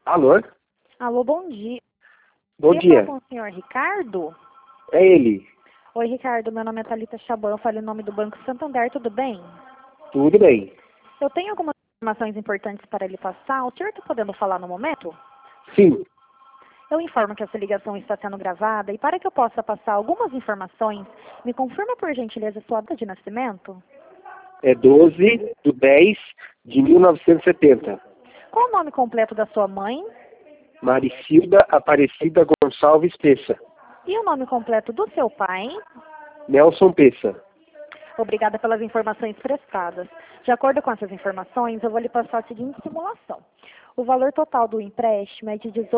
Alô? Alô, bom dia. Bom Queria dia. falar com o senhor Ricardo? É ele. Oi, Ricardo, meu nome é Thalita Chaban, eu falo em nome do Banco Santander, tudo bem? Tudo bem. Eu tenho algumas informações importantes para lhe passar, o senhor está podendo falar no momento? Sim. Eu informo que essa ligação está sendo gravada e para que eu possa passar algumas informações, me confirma por gentileza sua data de nascimento? É 12/10/1970. Qual o nome completo da sua mãe? Maricilda Aparecida Gonçalves Peça. E o nome completo do seu pai? Nelson Peça. Obrigada pelas informações prestadas. De acordo com essas informações, eu vou lhe passar a seguinte simulação. O valor total do empréstimo é de R$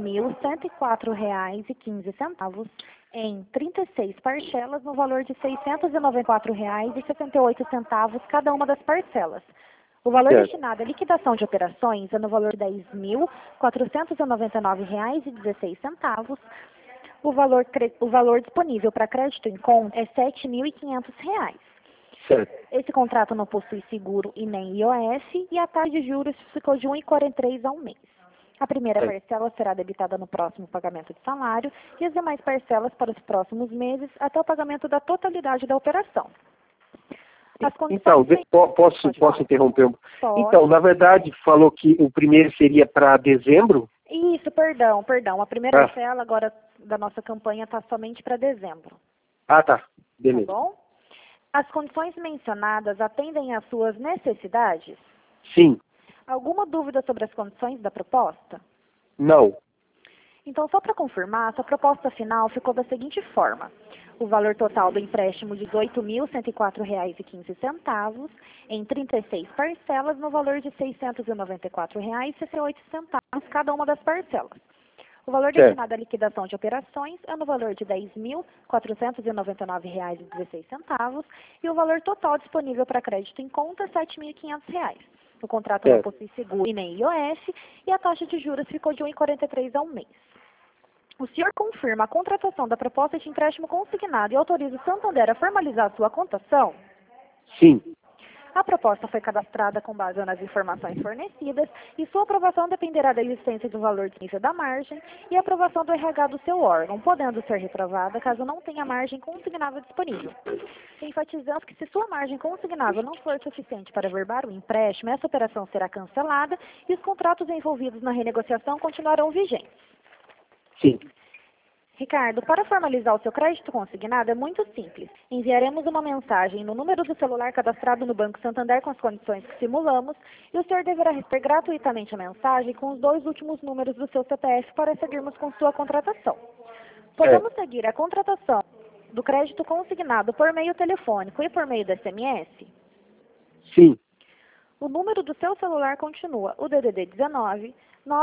18.104,15 em 36 parcelas no valor de R$ 694,78 cada uma das parcelas. O valor Certo. destinado à liquidação de operações é no valor de R$ 10.499,16. O valor disponível para crédito em conta é R$ 7.500. Certo. Esse contrato não possui seguro e nem IOF e a taxa de juros ficou de 1,43 ao mês. A primeira Certo. parcela será debitada no próximo pagamento de salário e as demais parcelas para os próximos meses até o pagamento da totalidade da operação. As Então, condições... posso interromper? Pode. Então, na verdade, falou que o primeiro seria para dezembro? Isso, perdão. A primeira Ah. parcela agora da nossa campanha está somente para dezembro. Ah, tá. Tá Beleza. bom? As condições mencionadas atendem às suas necessidades? Sim. Alguma dúvida sobre as condições da proposta? Não. Então, só para confirmar, sua proposta final ficou da seguinte forma. O valor total do empréstimo de R$ 18.104,15 em 36 parcelas no valor de R$ 694,68 cada uma das parcelas. O valor Certo. destinado à liquidação de operações é no valor de R$ 10.499,16 e o valor total disponível para crédito em conta é R$ 7.500. O contrato não Certo. possui seguro e nem IOF e a taxa de juros ficou de 1,43 ao mês. O senhor confirma a contratação da proposta de empréstimo consignado e autoriza o Santander a formalizar a sua contação? Sim. A proposta foi cadastrada com base nas informações fornecidas e sua aprovação dependerá da existência do valor disponível da margem e aprovação do RH do seu órgão, podendo ser reprovada caso não tenha margem consignável disponível. Enfatizamos que se sua margem consignável não for suficiente para averbar o empréstimo, essa operação será cancelada e os contratos envolvidos na renegociação continuarão vigentes. Sim. Ricardo, para formalizar o seu crédito consignado é muito simples. Enviaremos uma mensagem no número do celular cadastrado no Banco Santander com as condições que simulamos e o senhor deverá receber gratuitamente a mensagem com os 2 últimos números do seu CPF para seguirmos com sua contratação. Podemos seguir a contratação do crédito consignado por meio telefônico e por meio do SMS? Sim. O número do seu celular continua o DDD 19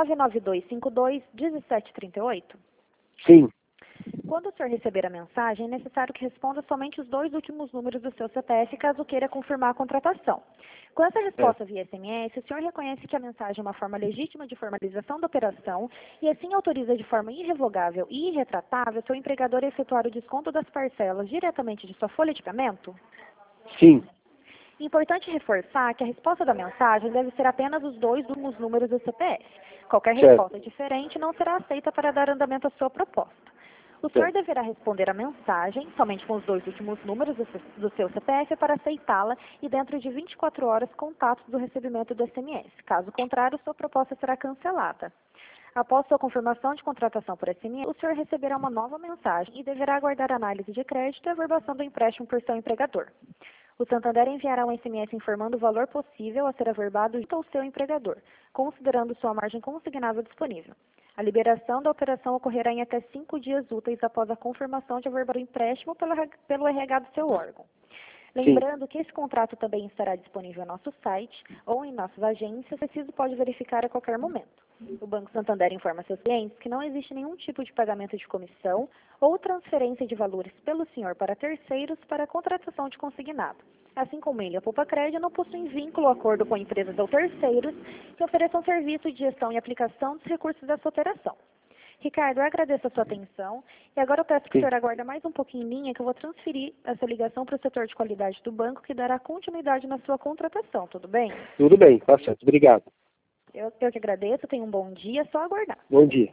99252 1738. Sim. Quando o senhor receber a mensagem, é necessário que responda somente os 2 últimos números do seu CPF, caso queira confirmar a contratação. Com essa resposta via SMS, o senhor reconhece que a mensagem é uma forma legítima de formalização da operação e assim autoriza de forma irrevogável e irretratável seu empregador a efetuar o desconto das parcelas diretamente de sua folha de pagamento? Sim. Importante reforçar que a resposta da mensagem deve ser apenas os 2 últimos números do CPF. Qualquer Certo. resposta diferente não será aceita para dar andamento à sua proposta. O senhor deverá responder a mensagem somente com os 2 últimos números do seu CPF para aceitá-la e dentro de 24 horas contatos do recebimento do SMS. Caso contrário, sua proposta será cancelada. Após sua confirmação de contratação por SMS, o senhor receberá uma nova mensagem e deverá aguardar a análise de crédito e a averbação do empréstimo por seu empregador. O Santander enviará um SMS informando o valor possível a ser averbado junto ao seu empregador, considerando sua margem consignável disponível. A liberação da operação ocorrerá em até 5 dias úteis após a confirmação de averbar o empréstimo pelo RH do seu órgão. Lembrando que esse contrato também estará disponível em nosso site ou em nossas agências, se preciso pode verificar a qualquer momento. O Banco Santander informa seus clientes que não existe nenhum tipo de pagamento de comissão ou transferência de valores pelo senhor para terceiros para a contratação de consignado. Assim como ele, a Poupa Crédito não possuem vínculo ou acordo com empresas ou terceiros que ofereçam serviço de gestão e aplicação dos recursos dessa operação. Ricardo, eu agradeço a sua atenção e agora eu peço que o senhor aguarde mais um pouquinho em linha que eu vou transferir essa ligação para o setor de qualidade do banco que dará continuidade na sua contratação, tudo bem? Tudo bem. Tá certo. Obrigado. Eu que agradeço, tenha um bom dia, só aguardar. Bom dia.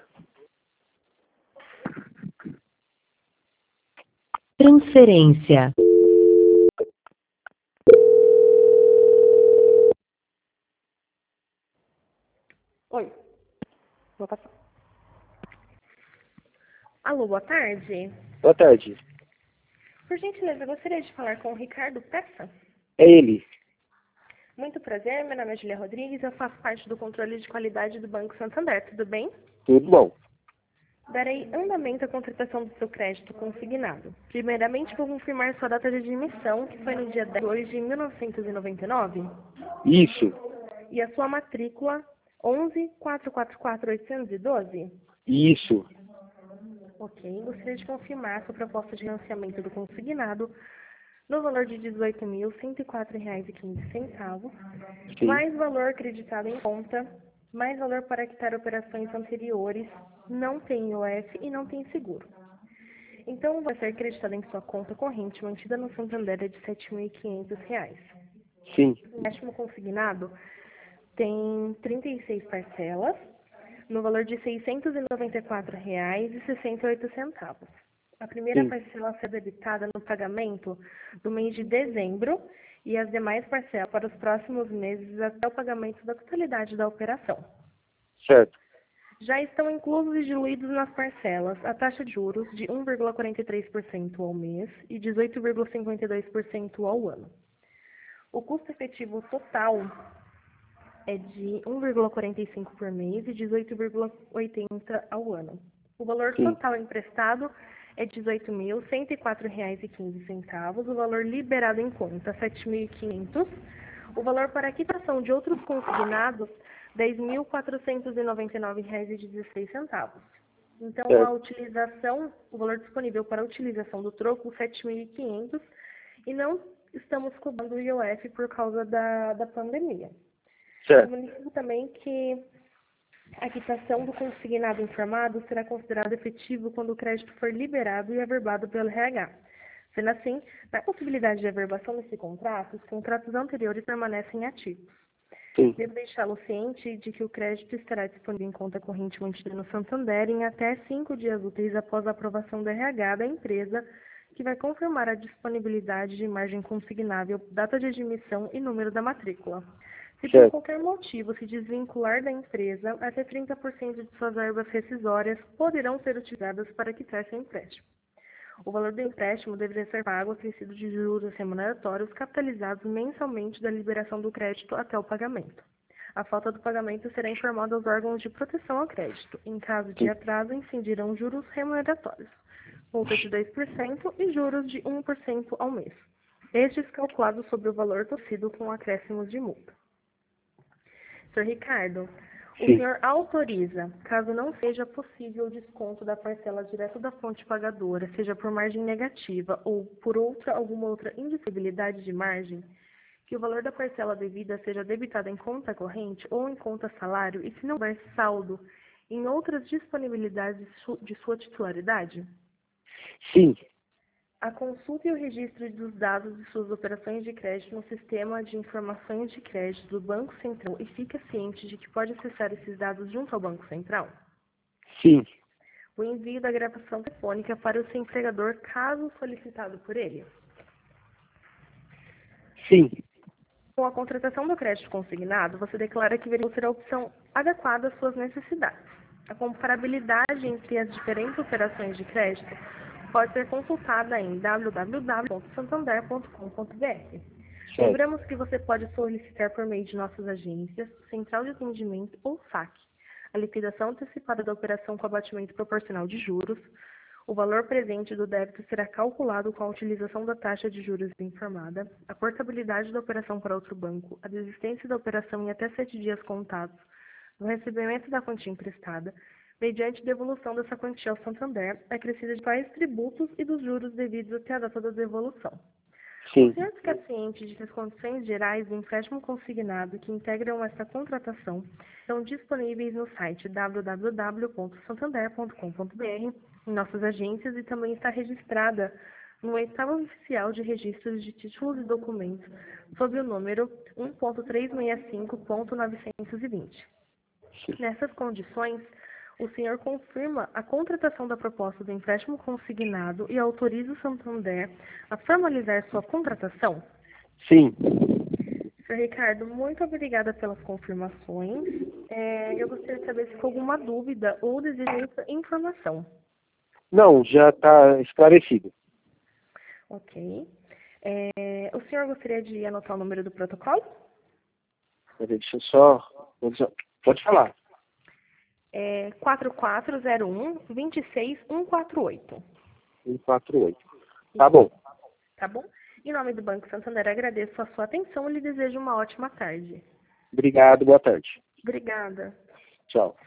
Transferência. Oi. Vou passar. Alô, boa tarde. Boa tarde. Por gentileza, eu gostaria de falar com o Ricardo Peça. É ele. Muito prazer, meu nome é Julia Rodrigues, eu faço parte do controle de qualidade do Banco Santander, tudo bem? Tudo bom. Darei andamento à contratação do seu crédito consignado. Primeiramente, vou confirmar sua data de admissão, que foi no dia 2 de 1999, Isso. e a sua matrícula 11.444.812. Isso. Ok, gostaria de confirmar sua proposta de financiamento do consignado no valor de R$ 18.104,15, Sim. mais valor acreditado em conta, mais valor para quitar operações anteriores, não tem IOF e não tem seguro. Então, vai ser acreditado em sua conta corrente mantida no Santander de R$ 7.500. Sim. O empréstimo consignado tem 36 parcelas, no valor de R$ 694,68. A primeira Sim. parcela será debitada no pagamento do mês de dezembro e as demais parcelas para os próximos meses até o pagamento da totalidade da operação. Certo. Já estão inclusos e diluídos nas parcelas a taxa de juros de 1,43% ao mês e 18,52% ao ano. O custo efetivo total é de 1,45 por mês e 18,80 ao ano. O valor Sim. total emprestado é R$ 18.104,15. O valor liberado em conta, R$ 7.500. O valor para quitação de outros consignados, R$ 10.499,16. Então, a utilização, o valor disponível para a utilização do troco, R$ 7.500. E não estamos cobrando o IOF por causa da pandemia. Certo. Comunico também que a quitação do consignado informado será considerado efetivo quando o crédito for liberado e averbado pelo RH. Sendo assim, na possibilidade de averbação desse contrato, os contratos anteriores permanecem ativos. Sim. Devo deixá-lo ciente de que o crédito estará disponível em conta corrente mantida no Santander em até 5 dias úteis após a aprovação do RH da empresa, que vai confirmar a disponibilidade de margem consignável, data de admissão e número da matrícula. Se por qualquer motivo se desvincular da empresa, até 30% de suas verbas rescisórias poderão ser utilizadas para quitar seu empréstimo. O valor do empréstimo deverá ser pago acrescido de juros remuneratórios capitalizados mensalmente da liberação do crédito até o pagamento. A falta do pagamento será informada aos órgãos de proteção ao crédito. Em caso de atraso, incidirão juros remuneratórios, multa de 2% e juros de 1% ao mês. Estes calculados sobre o valor torcido com acréscimos de multa. Sr. Ricardo, o Sim. senhor autoriza, caso não seja possível o desconto da parcela direto da fonte pagadora, seja por margem negativa ou por alguma outra indisponibilidade de margem, que o valor da parcela devida seja debitado em conta corrente ou em conta salário e se não houver saldo em outras disponibilidades de sua titularidade? Sim. A consulta e o registro dos dados de suas operações de crédito no sistema de informações de crédito do Banco Central e fica ciente de que pode acessar esses dados junto ao Banco Central? Sim. O envio da gravação telefônica para o seu empregador, caso solicitado por ele. Sim. Com a contratação do crédito consignado, você declara que verá ser a opção adequada às suas necessidades. A comparabilidade entre as diferentes operações de crédito pode ser consultada em www.santander.com.br. Lembramos que você pode solicitar por meio de nossas agências, central de atendimento ou SAC, a liquidação antecipada da operação com abatimento proporcional de juros. O valor presente do débito será calculado com a utilização da taxa de juros informada, a portabilidade da operação para outro banco, a desistência da operação em até 7 dias contados, no recebimento da quantia emprestada, mediante devolução dessa quantia ao Santander, acrescida de quais tributos e dos juros devidos até a data da devolução. Sim. O senhor fica ciente de que as condições gerais do empréstimo consignado que integram essa contratação estão disponíveis no site www.santander.com.br, em nossas agências, e também está registrada no 8º Oficial de Registros de Títulos e Documentos, sob o número 1.365.920. Nessas condições, o senhor confirma a contratação da proposta do empréstimo consignado e autoriza o Santander a formalizar sua contratação? Sim. Senhor Ricardo, muito obrigada pelas confirmações. Eu gostaria de saber se ficou alguma dúvida ou deseja informação. Não, já está esclarecido. Ok. O senhor gostaria de anotar o número do protocolo? Deixa eu só... Pode falar. 4401-26148. 148. Tá bom. Tá bom? Em nome do Banco Santander, agradeço a sua atenção e lhe desejo uma ótima tarde. Obrigado, boa tarde. Obrigada. Tchau.